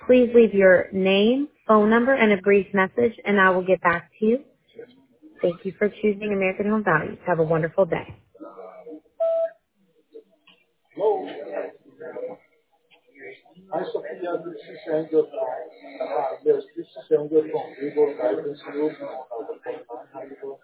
Please leave your name, phone number, and a brief message, and I will get back to you. Thank you for choosing American Home Values. Have a wonderful day. Hi, Sophia. This is Angel. Yes, this is Angel from Vivo Guidance Group. How are you doing?